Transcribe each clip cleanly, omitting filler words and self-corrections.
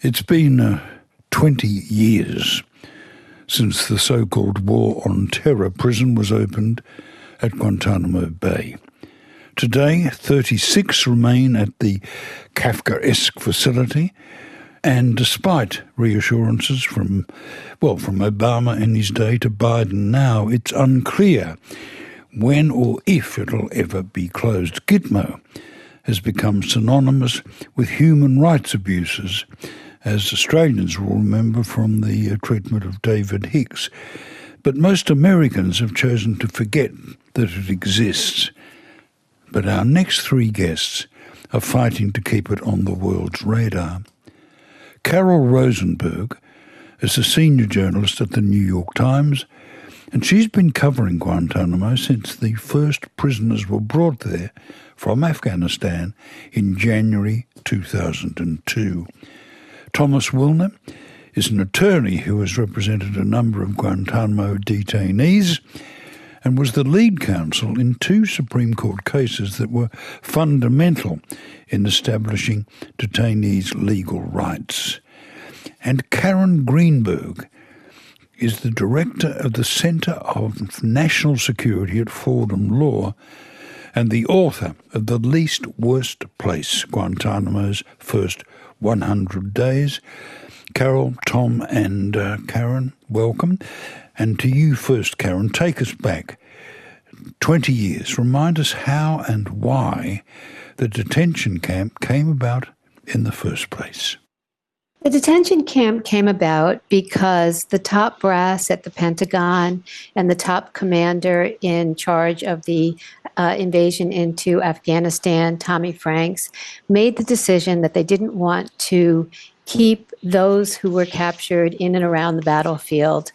It's been 20 years since the so-called War on Terror prison was opened at Guantanamo Bay. Today, 36 remain at the Kafkaesque facility, and despite reassurances from Obama in his day to Biden now, it's unclear when or if it'll ever be closed. Gitmo has become synonymous with human rights abuses, as Australians will remember from the treatment of David Hicks. But most Americans have chosen to forget that it exists. But our next three guests are fighting to keep it on the world's radar. Carol Rosenberg is a senior journalist at the New York Times, and she's been covering Guantanamo since the first prisoners were brought there from Afghanistan in January 2002. Thomas Wilner is an attorney who has represented a number of Guantanamo detainees and was the lead counsel in two Supreme Court cases that were fundamental in establishing detainees' legal rights. And Karen Greenberg is the director of the Center of National Security at Fordham Law and the author of The Least Worst Place, Guantanamo's First 100 Days. Carol, Tom and Karen, welcome. And to you first, Karen, take us back 20 years. Remind us how and why the detention camp came about in the first place. The detention camp came about because the top brass at the Pentagon and the top commander in charge of the invasion into Afghanistan, Tommy Franks, made the decision that they didn't want to keep those who were captured in and around the battlefield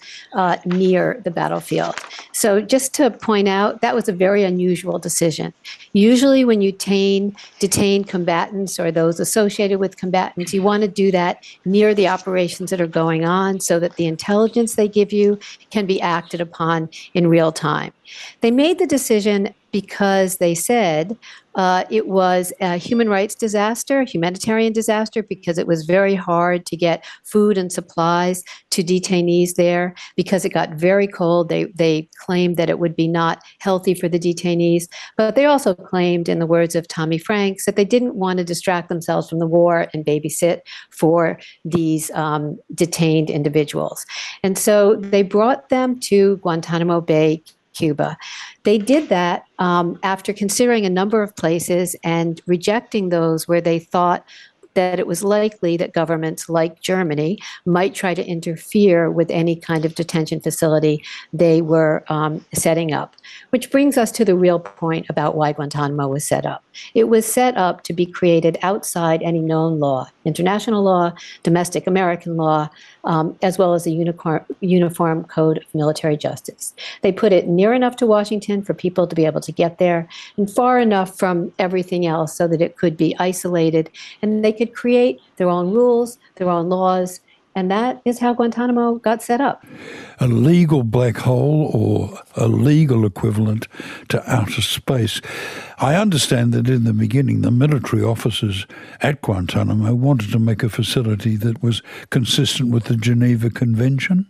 near the battlefield. So just to point out, that was a very unusual decision. Usually when you detain combatants or those associated with combatants, you want to do that near the operations that are going on so that the intelligence they give you can be acted upon in real time. They made the decision because they said it was a human rights disaster, humanitarian disaster, because it was very hard to get food and supplies to detainees there because it got very cold. They claimed that it would be not healthy for the detainees, but they also claimed, in the words of Tommy Franks, that they didn't want to distract themselves from the war and babysit for these detained individuals. And so they brought them to Guantanamo Bay, Cuba. They did that after considering a number of places and rejecting those where they thought that it was likely that governments like Germany might try to interfere with any kind of detention facility they were setting up. Which brings us to the real point about why Guantanamo was set up. It was set up to be created outside any known law, international law, domestic American law, as well as a uniform code of military justice. They put it near enough to Washington for people to be able to get there, and far enough from everything else so that it could be isolated, and they could create their own rules, their own laws, and that is how Guantanamo got set up. A legal black hole or a legal equivalent to outer space. I understand that in the beginning, the military officers at Guantanamo wanted to make a facility that was consistent with the Geneva Convention.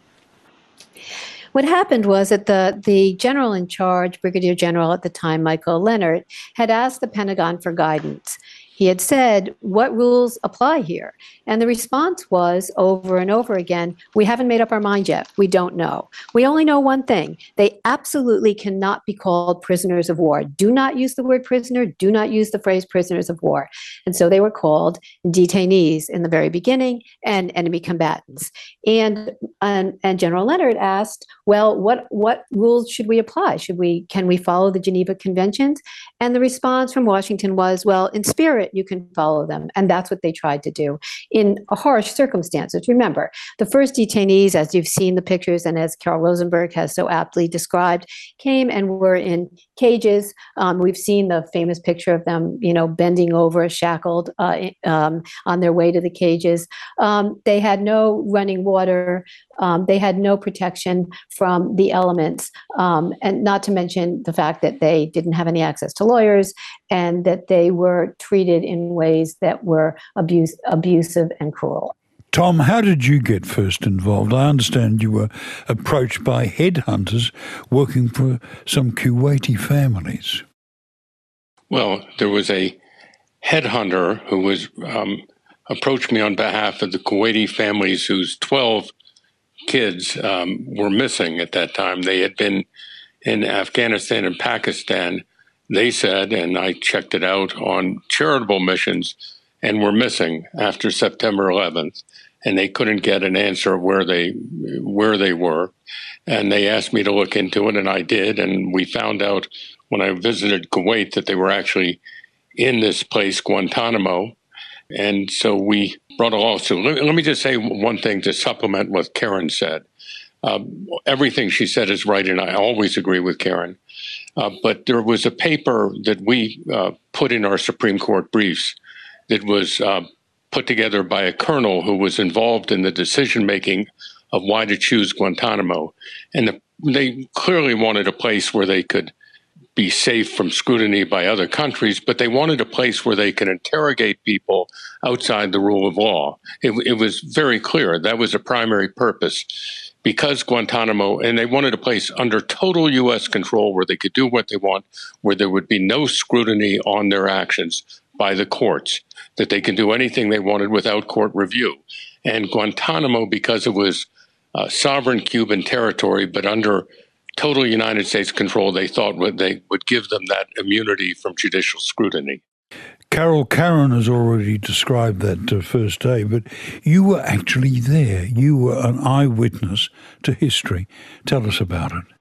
What happened was that the general in charge, Brigadier General at the time, Michael Leonard, had asked the Pentagon for guidance. He had said, what rules apply here? And the response was, over and over again, we haven't made up our mind yet. We don't know. We only know one thing. They absolutely cannot be called prisoners of war. Do not use the word prisoner. Do not use the phrase prisoners of war. And so they were called detainees in the very beginning and enemy combatants. And General Leonard asked, well, what rules should we apply? Can we follow the Geneva Conventions? And the response from Washington was, well, in spirit, you can follow them. And that's what they tried to do in harsh circumstances. Remember, the first detainees, as you've seen the pictures and as Carol Rosenberg has so aptly described, came and were in cages. We've seen the famous picture of them, bending over, shackled on their way to the cages. They had no running water. They had no protection from the elements, and not to mention the fact that they didn't have any access to lawyers and that they were treated in ways that were abusive and cruel. Tom, how did you get first involved? I understand you were approached by headhunters working for some Kuwaiti families. Well, there was a headhunter who was approached me on behalf of the Kuwaiti families whose 12 kids were missing at that time. They had been in Afghanistan and Pakistan, they said, and I checked it out, on charitable missions, and were missing after September 11th. And they couldn't get an answer of where they were. And they asked me to look into it, and I did. And we found out when I visited Kuwait that they were actually in this place, Guantanamo. And so we brought a lawsuit. Let me just say one thing to supplement what Karen said. Everything she said is right, and I always agree with Karen. But there was a paper that we put in our Supreme Court briefs that was put together by a colonel who was involved in the decision-making of why to choose Guantanamo. And they clearly wanted a place where they could be safe from scrutiny by other countries, but they wanted a place where they could interrogate people outside the rule of law. It was very clear that was a primary purpose. Because Guantanamo, and they wanted a place under total U.S. control where they could do what they want, where there would be no scrutiny on their actions by the courts, that they could do anything they wanted without court review. And Guantanamo, because it was sovereign Cuban territory, but under total United States control, they thought they would give them that immunity from judicial scrutiny. Carol, Karen has already described that first day, but you were actually there. You were an eyewitness to history. Tell us about it.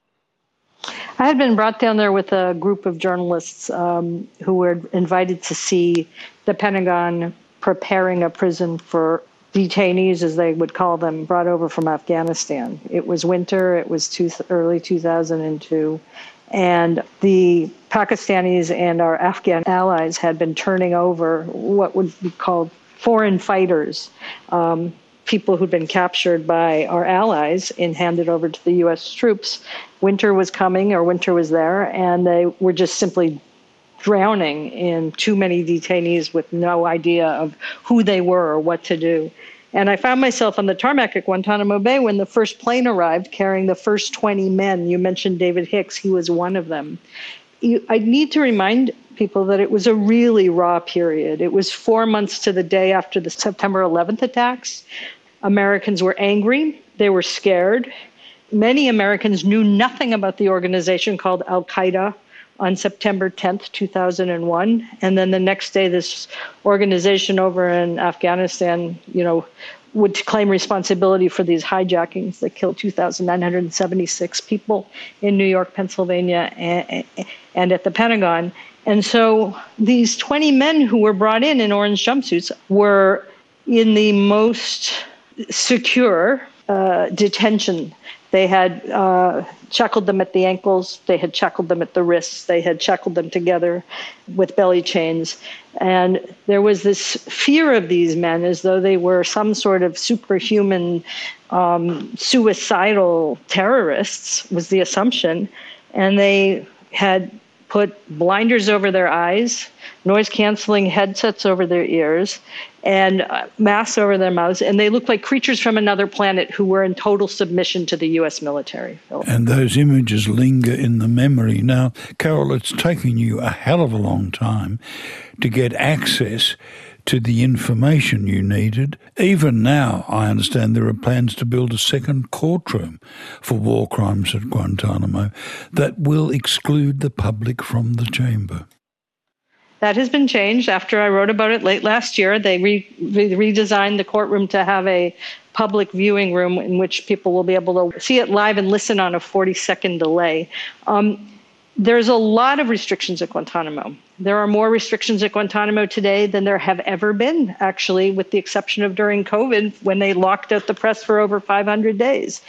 I had been brought down there with a group of journalists who were invited to see the Pentagon preparing a prison for detainees, as they would call them, brought over from Afghanistan. It was winter. It was early 2002. And the Pakistanis and our Afghan allies had been turning over what would be called foreign fighters, people who'd been captured by our allies and handed over to the U.S. troops. Winter was coming, or winter was there, and they were just simply drowning in too many detainees with no idea of who they were or what to do. And I found myself on the tarmac at Guantanamo Bay when the first plane arrived carrying the first 20 men. You mentioned David Hicks. He was one of them. I need to remind people that it was a really raw period. It was 4 months to the day after the September 11th attacks. Americans were angry. They were scared. Many Americans knew nothing about the organization called Al-Qaeda on September 10th, 2001. And then the next day, this organization over in Afghanistan, would claim responsibility for these hijackings that killed 2,976 people in New York, Pennsylvania, and at the Pentagon. And so these 20 men who were brought in orange jumpsuits were in the most secure detention. They had shackled them at the ankles. They had shackled them at the wrists. They had shackled them together with belly chains. And there was this fear of these men as though they were some sort of superhuman, suicidal terrorists, was the assumption. And they had put blinders over their eyes, noise-canceling headsets over their ears, and masks over their mouths, and they looked like creatures from another planet who were in total submission to the U.S. military. And those images linger in the memory. Now, Carol, it's taken you a hell of a long time to get access to the information you needed. Even now, I understand there are plans to build a second courtroom for war crimes at Guantanamo that will exclude the public from the chamber. That has been changed. After I wrote about it late last year, they redesigned the courtroom to have a public viewing room in which people will be able to see it live and listen on a 40-second delay. There's a lot of restrictions at Guantanamo. There are more restrictions at Guantanamo today than there have ever been, actually, with the exception of during COVID, when they locked out the press for over 500 days.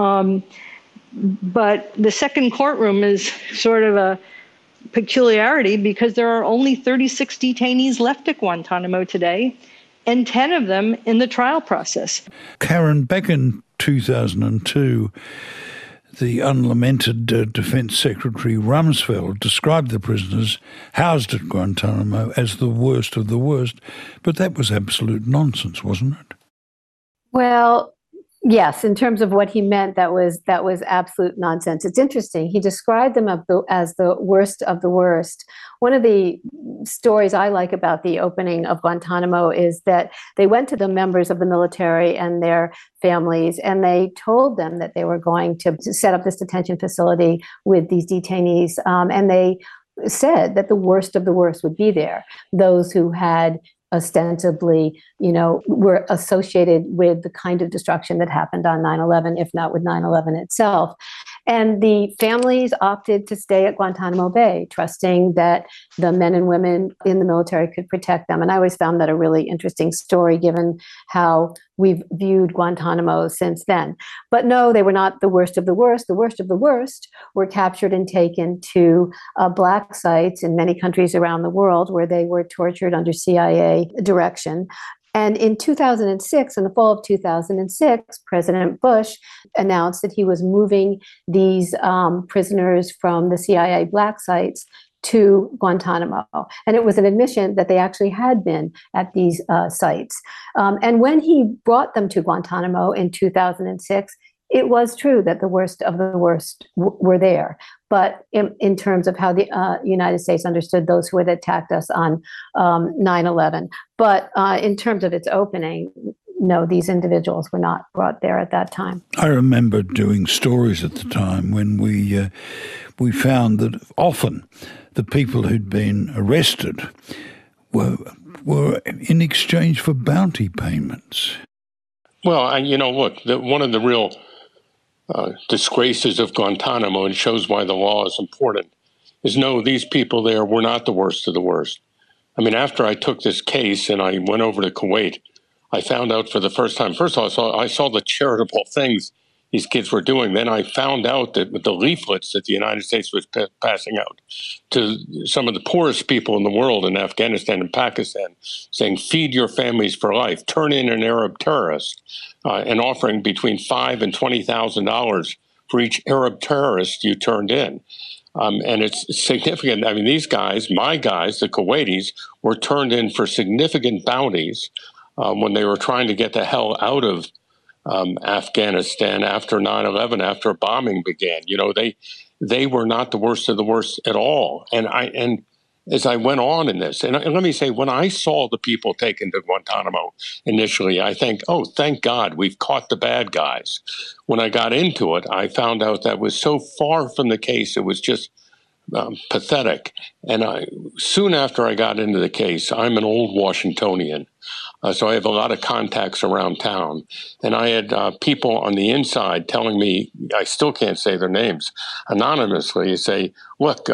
But the second courtroom is sort of a peculiarity because there are only 36 detainees left at Guantanamo today, and 10 of them in the trial process. Karen, back in 2002, the unlamented Defense Secretary Rumsfeld described the prisoners housed at Guantanamo as the worst of the worst, but that was absolute nonsense, wasn't it? Well, yes, in terms of what he meant, that was absolute nonsense. It's interesting. He described them as the worst of the worst. One of the stories I like about the opening of Guantanamo is that they went to the members of the military and their families, and they told them that they were going to set up this detention facility with these detainees, and they said that the worst of the worst would be there. Those who had ostensibly, were associated with the kind of destruction that happened on 9/11, if not with 9/11 itself. And the families opted to stay at Guantanamo Bay, trusting that the men and women in the military could protect them. And I always found that a really interesting story, given how we've viewed Guantanamo since then. But no, they were not the worst of the worst. The worst of the worst were captured and taken to black sites in many countries around the world where they were tortured under CIA direction. And in 2006, in the fall of 2006, President Bush announced that he was moving these prisoners from the CIA black sites to Guantanamo. And it was an admission that they actually had been at these sites. And when he brought them to Guantanamo in 2006, it was true that the worst of the worst were there. But in terms of how the United States understood those who had attacked us on 9/11. But in terms of its opening, no, these individuals were not brought there at that time. I remember doing stories at the time when we found that often the people who'd been arrested were in exchange for bounty payments. Well, look, one of the real disgraces of Guantanamo, and shows why the law is important, is no, these people there were not the worst of the worst. I mean, after I took this case and I went over to Kuwait, I found out for the first time, first of all, I saw the charitable things these kids were doing. Then I found out that with the leaflets that the United States was passing out to some of the poorest people in the world in Afghanistan and Pakistan, saying, feed your families for life, turn in an Arab terrorist, and offering between $5,000 and $20,000 for each Arab terrorist you turned in. And it's significant. I mean, these guys, my guys, the Kuwaitis, were turned in for significant bounties when they were trying to get the hell out of Afghanistan after 9/11, after bombing began. They were not the worst of the worst at all. And as I went on in this, and let me say, when I saw the people taken to Guantanamo initially, I think, oh, thank God, we've caught the bad guys. When I got into it, I found out that was so far from the case, it was just pathetic. And soon after I got into the case, I'm an old Washingtonian. So I have a lot of contacts around town. And I had people on the inside telling me, I still can't say their names, anonymously, say, look,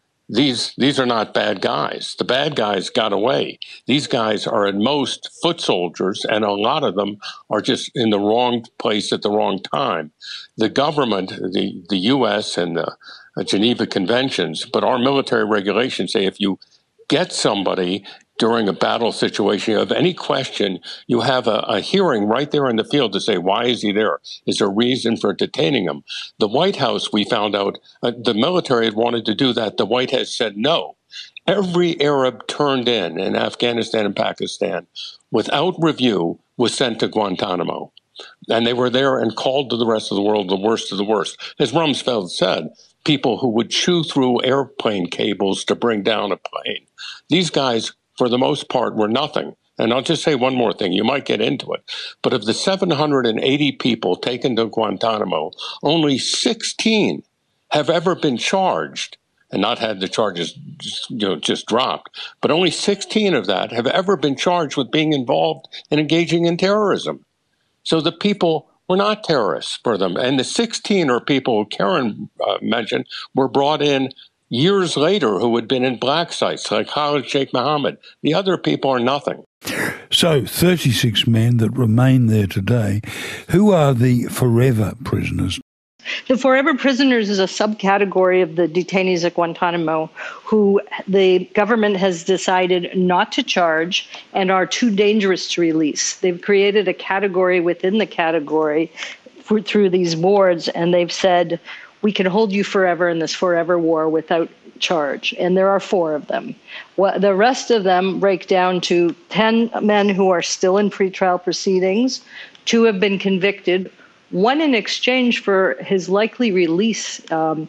these are not bad guys. The bad guys got away. These guys are at most foot soldiers, and a lot of them are just in the wrong place at the wrong time. The government, the U.S. and the Geneva Conventions, but our military regulations say if you get somebody during a battle situation, you have any question, you have a hearing right there in the field to say, why is he there? Is there a reason for detaining him? The White House, we found out, the military had wanted to do that. The White House said no. Every Arab turned in Afghanistan and Pakistan, without review, was sent to Guantanamo. And they were there and called to the rest of the world the worst of the worst. As Rumsfeld said, people who would chew through airplane cables to bring down a plane. These guys, for the most part, were nothing. And I'll just say one more thing. You might get into it. But of the 780 people taken to Guantanamo, only 16 have ever been charged and not had the charges just dropped. But only 16 of that have ever been charged with being involved in engaging in terrorism. So the people were not terrorists for them. And the 16 are people Karen mentioned were brought in years later who had been in black sites, like Khalid Sheikh Mohammed. The other people are nothing. So 36 men that remain there today. Who are the forever prisoners? The forever prisoners is a subcategory of the detainees at Guantanamo who the government has decided not to charge and are too dangerous to release. They've created a category within the category through these boards, and they've said, we can hold you forever in this forever war without charge. And there are 4 of them. The rest of them break down to 10 men who are still in pretrial proceedings, 2 have been convicted, one in exchange for his likely release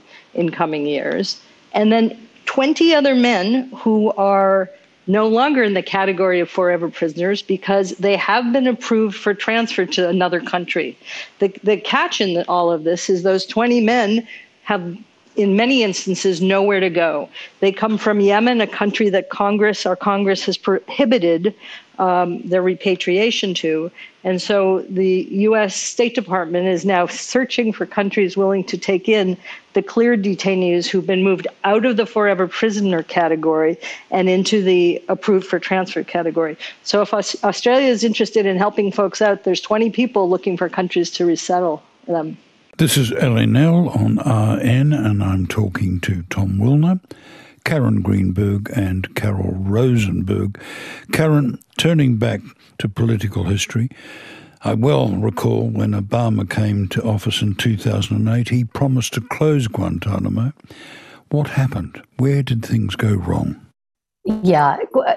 in coming years, and then 20 other men who are no longer in the category of forever prisoners because they have been approved for transfer to another country. The catch in all of this is those 20 men have, in many instances, nowhere to go. They come from Yemen, a country that our Congress has prohibited their repatriation to. And so the U.S. State Department is now searching for countries willing to take in the cleared detainees who've been moved out of the forever prisoner category and into the approved for transfer category. So if Australia is interested in helping folks out, there's 20 people looking for countries to resettle them. This is LNL on RN, and I'm talking to Tom Wilner, Karen Greenberg and Carol Rosenberg. Karen, turning back to political history, I well recall when Obama came to office in 2008, he promised to close Guantanamo. What happened? Where did things go wrong? Yeah,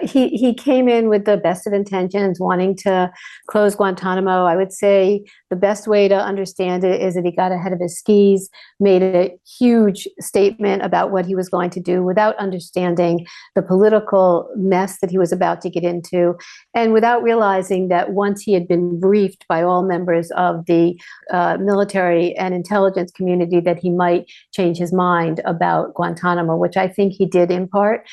he came in with the best of intentions, wanting to close Guantanamo. I would say the best way to understand it is that he got ahead of his skis, made a huge statement about what he was going to do without understanding the political mess that he was about to get into, and without realizing that once he had been briefed by all members of the military and intelligence community that he might change his mind about Guantanamo, which I think he did in part.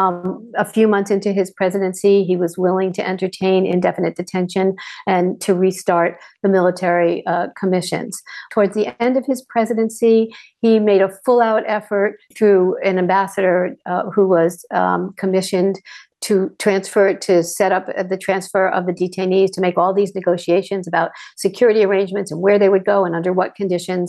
A few months into his presidency, he was willing to entertain indefinite detention and to restart the military commissions. Towards the end of his presidency, he made a full-out effort through an ambassador who was commissioned to set up the transfer of the detainees, to make all these negotiations about security arrangements and where they would go and under what conditions.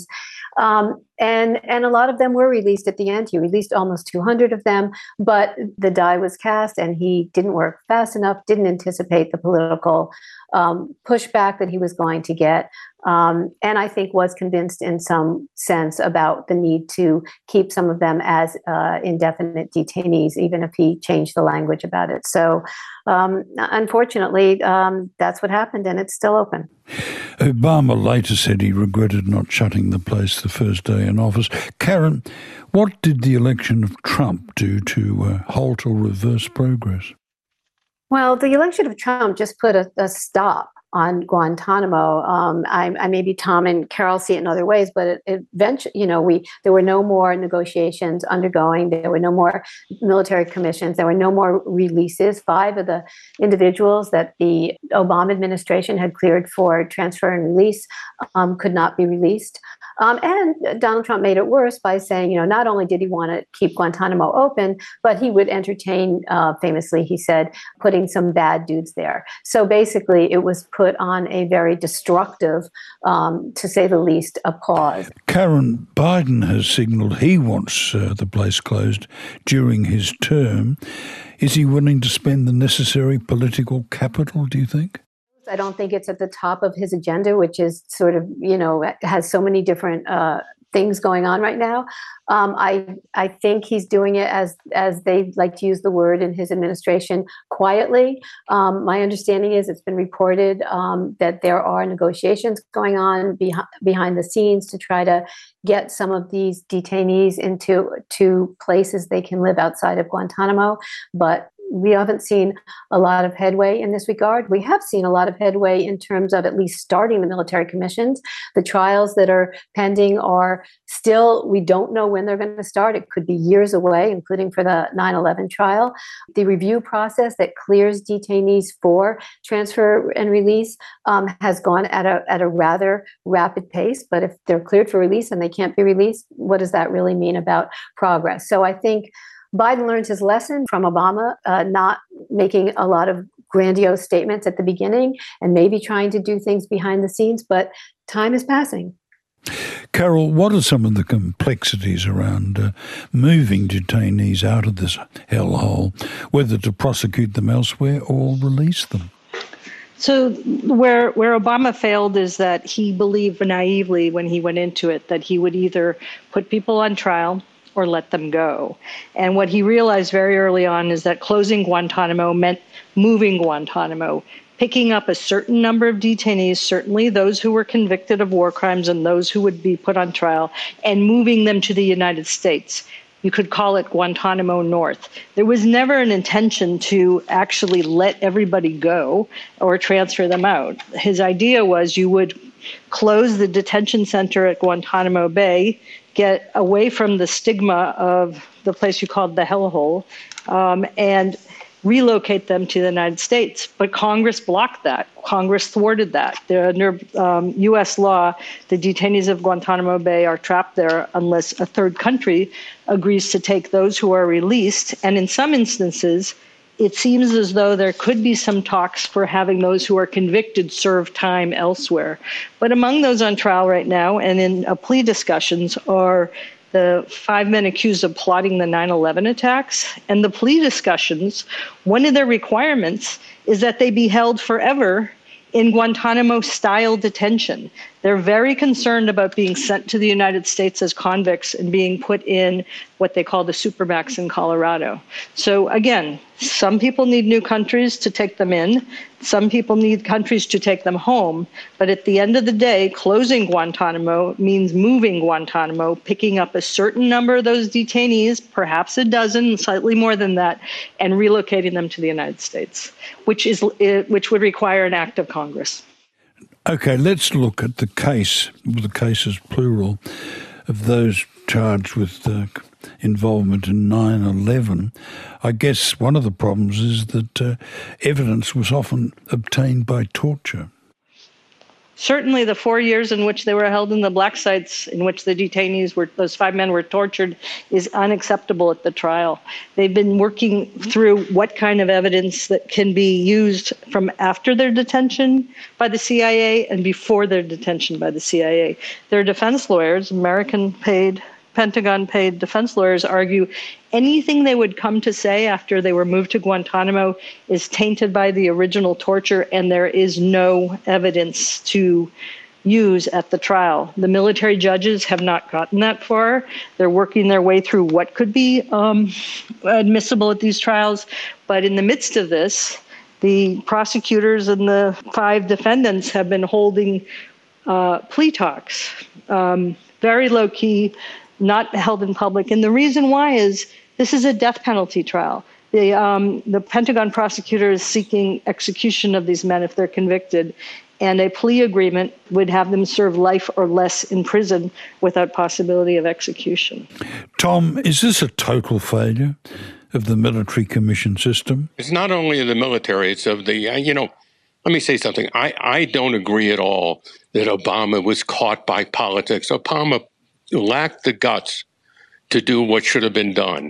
And a lot of them were released at the end. He released almost 200 of them, but the die was cast and he didn't work fast enough, didn't anticipate the political pushback that he was going to get. And I think was convinced in some sense about the need to keep some of them as indefinite detainees, even if he changed the language about it. So unfortunately, that's what happened, and it's still open. Obama later said he regretted not shutting the place the first day in office. Karen, what did the election of Trump do to halt or reverse progress? Well, the election of Trump just put a stop on Guantanamo. Maybe Tom and Carol see it in other ways, but it eventually, there were no more negotiations undergoing. There were no more military commissions. There were no more releases. 5 of the individuals that the Obama administration had cleared for transfer and release could not be released. And Donald Trump made it worse by saying, not only did he want to keep Guantanamo open, but he would entertain, famously, he said, putting some bad dudes there. So basically, it was put on a very destructive, to say the least, a pause. Karen, Biden has signalled he wants the place closed during his term. Is he willing to spend the necessary political capital, do you think? I don't think it's at the top of his agenda, which is sort of, has so many different things going on right now. I think he's doing it as they like to use the word in his administration, quietly. My understanding is it's been reported that there are negotiations going on behind the scenes to try to get some of these detainees into places they can live outside of Guantanamo, but we haven't seen a lot of headway in this regard. We have seen a lot of headway in terms of at least starting the military commissions. The trials that are pending are still, we don't know when they're going to start. It could be years away, including for the 9/11 trial. The review process that clears detainees for transfer and release has gone at a rather rapid pace. But if they're cleared for release and they can't be released, what does that really mean about progress? So I think Biden learned his lesson from Obama, not making a lot of grandiose statements at the beginning and maybe trying to do things behind the scenes, but time is passing. Carol, what are some of the complexities around moving detainees out of this hellhole, whether to prosecute them elsewhere or release them? So where Obama failed is that he believed naively when he went into it that he would either put people on trial or let them go. And what he realized very early on is that closing Guantanamo meant moving Guantanamo, picking up a certain number of detainees, certainly those who were convicted of war crimes and those who would be put on trial, and moving them to the United States. You could call it Guantanamo North. There was never an intention to actually let everybody go or transfer them out. His idea was you would close the detention center at Guantanamo Bay, get away from the stigma of the place you called the hellhole, and relocate them to the United States. But Congress blocked that. Congress thwarted that. Under U.S. law, the detainees of Guantanamo Bay are trapped there unless a third country agrees to take those who are released. And in some instances, it seems as though there could be some talks for having those who are convicted serve time elsewhere. But among those on trial right now and in plea discussions are the 5 men accused of plotting the 9/11 attacks. And the plea discussions, one of their requirements is that they be held forever in Guantanamo-style detention. They're very concerned about being sent to the United States as convicts and being put in what they call the Supermax in Colorado. So again, some people need new countries to take them in. Some people need countries to take them home. But at the end of the day, closing Guantanamo means moving Guantanamo, picking up a certain number of those detainees, perhaps a dozen, slightly more than that, and relocating them to the United States, which would require an act of Congress. Okay, let's look at the cases plural, of those charged with involvement in 9/11. I guess one of the problems is that evidence was often obtained by torture. Certainly the 4 years in which they were held in the black sites, in which the detainees those 5 men were tortured, is unacceptable at the trial. They've been working through what kind of evidence that can be used from after their detention by the CIA and before their detention by the CIA. Their defense lawyers, American-paid, Pentagon-paid defense lawyers, argue anything they would come to say after they were moved to Guantanamo is tainted by the original torture, and there is no evidence to use at the trial. The military judges have not gotten that far. They're working their way through what could be admissible at these trials. But in the midst of this, the prosecutors and the 5 defendants have been holding plea talks, very low-key, not held in public. And the reason why is this is a death penalty trial. The Pentagon prosecutor is seeking execution of these men if they're convicted, and a plea agreement would have them serve life or less in prison without possibility of execution. Tom, is this a total failure of the military commission system? It's not only of the military, it's of the, let me say something. I don't agree at all that Obama was caught by politics. Obama lacked the guts to do what should have been done.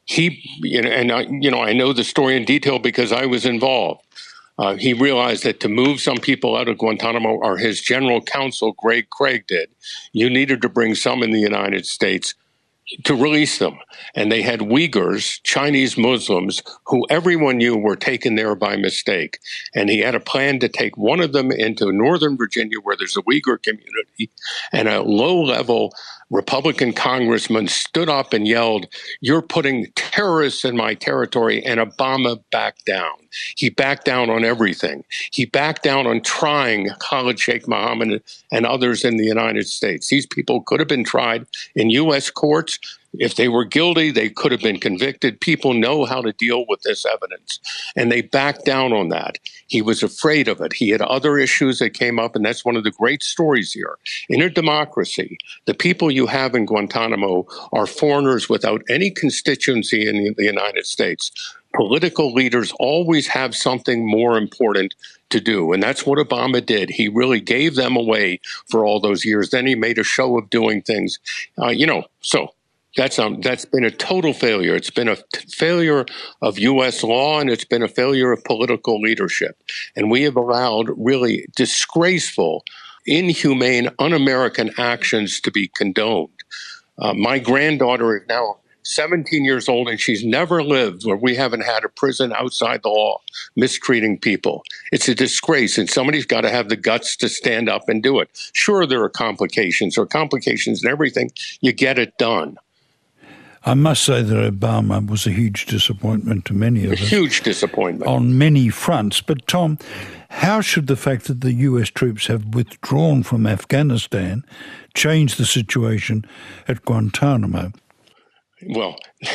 I know the story in detail because I was involved. He realized that to move some people out of Guantanamo, or his general counsel, Greg Craig, did, you needed to bring some in the United States to release them. And they had Uyghurs, Chinese Muslims, who everyone knew were taken there by mistake. And he had a plan to take one of them into Northern Virginia, where there's a Uyghur community, and a low-level Republican congressman stood up and yelled, "You're putting terrorists in my territory," and Obama backed down. He backed down on everything. He backed down on trying Khalid Sheikh Mohammed and others in the United States. These people could have been tried in U.S. courts. If they were guilty, they could have been convicted. People know how to deal with this evidence, and they backed down on that. He was afraid of it. He had other issues that came up, and that's one of the great stories here. In a democracy, the people you have in Guantanamo are foreigners without any constituency in the United States. Political leaders always have something more important to do, and that's what Obama did. He really gave them away for all those years. Then he made a show of doing things, so that's been a total failure. It's been a failure of U.S. law, and it's been a failure of political leadership. And we have allowed really disgraceful, inhumane, un-American actions to be condoned. My granddaughter is now 17 years old, and she's never lived where we haven't had a prison outside the law mistreating people. It's a disgrace, and somebody's got to have the guts to stand up and do it. Sure, there are complications in everything. You get it done. I must say that Obama was a huge disappointment to many of us. A huge disappointment. On many fronts. But, Tom, how should the fact that the US troops have withdrawn from Afghanistan change the situation at Guantanamo? Well,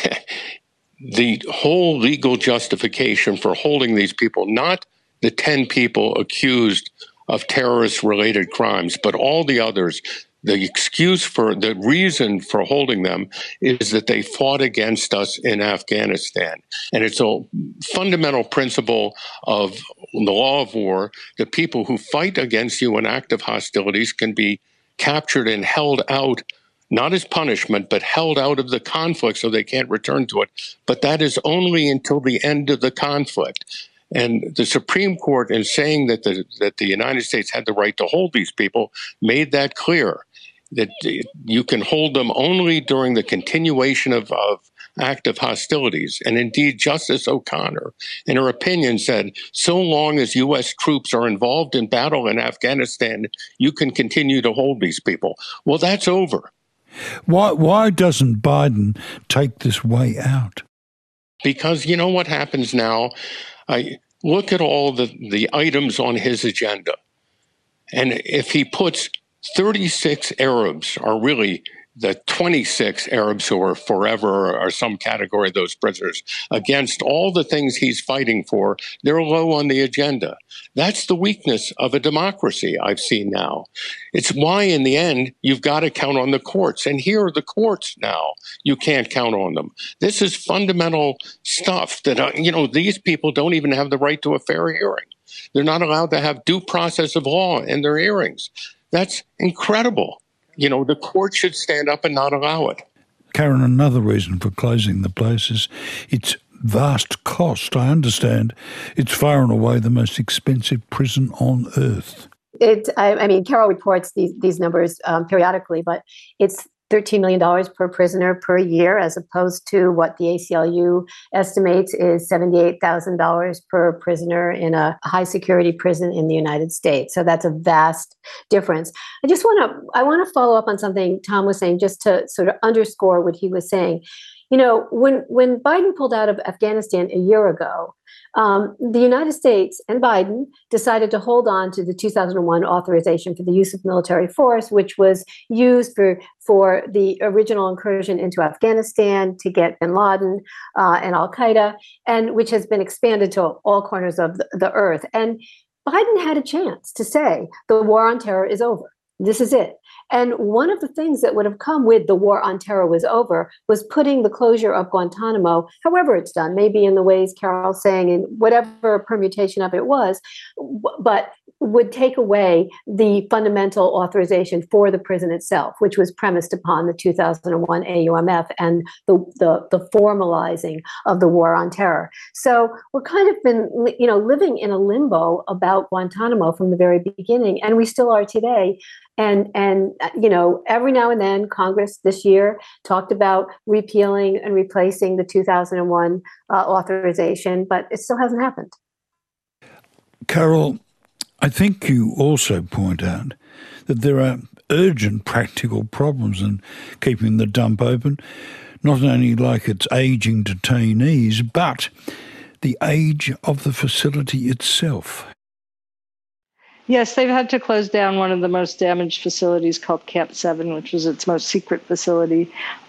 the whole legal justification for holding these people, not the 10 people accused of terrorist-related crimes, but all the others, the reason for holding them is that they fought against us in Afghanistan. And it's a fundamental principle of the law of war that people who fight against you in active hostilities can be captured and held out, not as punishment, but held out of the conflict so they can't return to it. But that is only until the end of the conflict. And the Supreme Court, in saying that the United States had the right to hold these people, made that clear, that you can hold them only during the continuation of active hostilities. And indeed, Justice O'Connor, in her opinion, said, so long as U.S. troops are involved in battle in Afghanistan, you can continue to hold these people. Well, that's over. Why doesn't Biden take this way out? Because you know what happens now? I look at all the items on his agenda. And if he puts 36 Arabs, or really the 26 Arabs who are forever or some category of those prisoners, against all the things he's fighting for, they're low on the agenda. That's the weakness of a democracy I've seen now. It's why, in the end, you've got to count on the courts. And here are the courts now. You can't count on them. This is fundamental stuff that, these people don't even have the right to a fair hearing. They're not allowed to have due process of law in their hearings. That's incredible. The court should stand up and not allow it. Karen, another reason for closing the place is its vast cost. I understand it's far and away the most expensive prison on earth. Carol reports these numbers periodically, but it's $13 million per prisoner per year, as opposed to what the ACLU estimates is $78,000 per prisoner in a high security prison in the United States. So that's a vast difference. I want to follow up on something Tom was saying, just to sort of underscore what he was saying. When Biden pulled out of Afghanistan a year ago, the United States and Biden decided to hold on to the 2001 authorization for the use of military force, which was used for the original incursion into Afghanistan to get bin Laden and al-Qaeda, and which has been expanded to all corners of the earth. And Biden had a chance to say the war on terror is over. This is it. And one of the things that would have come with the war on terror was over was putting the closure of Guantanamo, however it's done, maybe in the ways Carol's saying, in whatever permutation of it was, but would take away the fundamental authorization for the prison itself, which was premised upon the 2001 AUMF and the formalizing of the war on terror. So we're kind of been, living in a limbo about Guantanamo from the very beginning, and we still are today. And every now and then Congress this year talked about repealing and replacing the 2001 authorization, but it still hasn't happened. Carol, I think you also point out that there are urgent practical problems in keeping the dump open, not only like its aging detainees, but the age of the facility itself. Yes, they've had to close down one of the most damaged facilities called Camp 7, which was its most secret facility.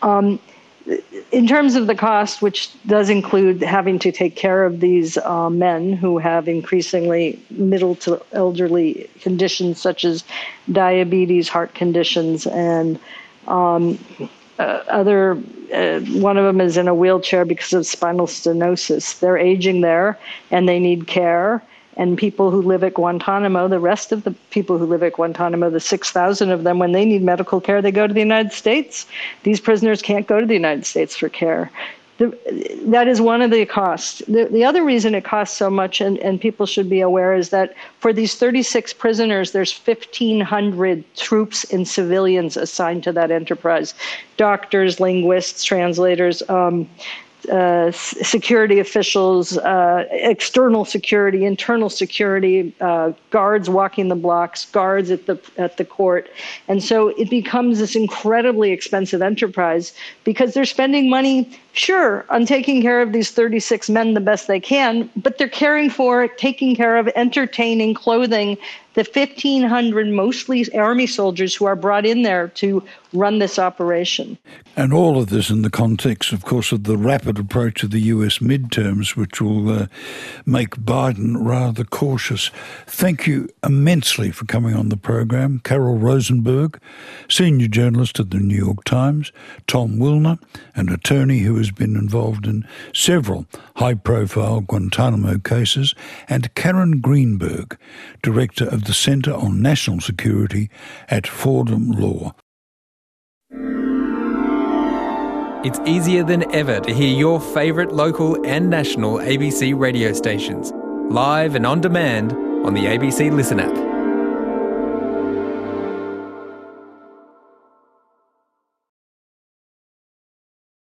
In terms of the cost, which does include having to take care of these men who have increasingly middle to elderly conditions such as diabetes, heart conditions, and other. One of them is in a wheelchair because of spinal stenosis. They're aging there, and they need care. And people who live at Guantanamo, the rest of the people who live at Guantanamo, the 6,000 of them, when they need medical care, they go to the United States. These prisoners can't go to the United States for care. That is one of the costs. The other reason it costs so much, and people should be aware, is that for these 36 prisoners, there's 1,500 troops and civilians assigned to that enterprise. Doctors, linguists, translators. security officials, external security, internal security, guards walking the blocks, guards at the court. And so it becomes this incredibly expensive enterprise because they're spending money, sure, on taking care of these 36 men the best they can, but they're caring for, taking care of, entertaining, clothing the 1,500 mostly Army soldiers who are brought in there to run this operation. And all of this in the context, of course, of the rapid approach of the US midterms, which will make Biden rather cautious. Thank you immensely for coming on the program. Carol Rosenberg, senior journalist at the New York Times, Tom Wilner, an attorney who has been involved in several high-profile Guantanamo cases, and Karen Greenberg, director of the Center on National Security at Fordham Law. It's easier than ever to hear your favourite local and national ABC radio stations, live and on demand on the ABC Listen app.